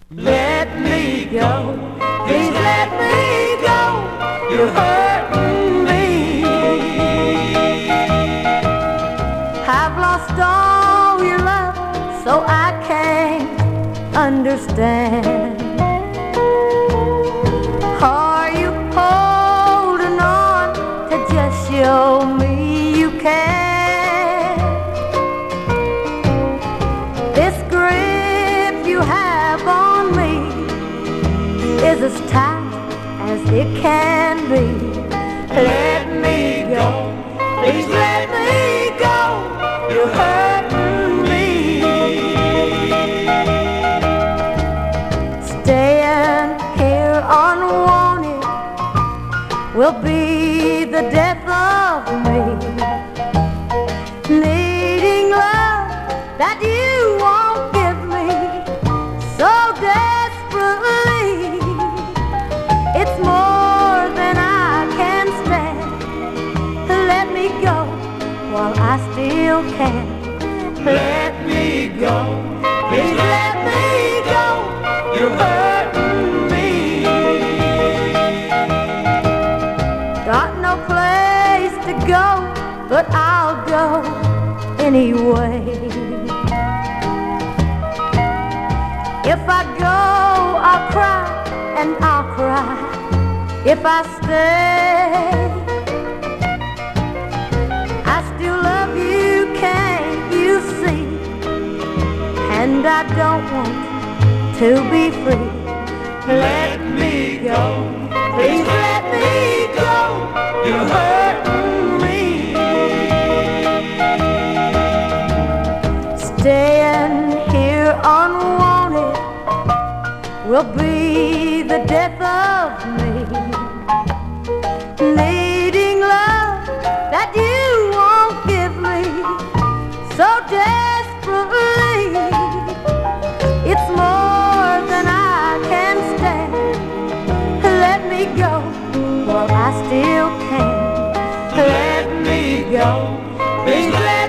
Let me go, please let me go. You're hurting me. I've lost all your love, so I can't understand. Are you holding on to just show me you can? This grip you have on me is as tight as it can be. Let me go, please let me go. You're hurting me. Staying here unwanted will be the death of me. Needing love that you won't give me so desperately. It's more than I can stand. Let me go while I still can. Let me go, please let me go. You're hurting me. Got no place to go, but I'll go anyway. If I go, I'll cry and I'll cry. If I stay, I still love you, can't you see? And I don't want to be free. Let me go, please let me go. You're hurting me. Staying here unwanted will be the death of me. Needing love that you won't give me so desperately. It's more than I can stand. Let me go while I still can. Let me go, please let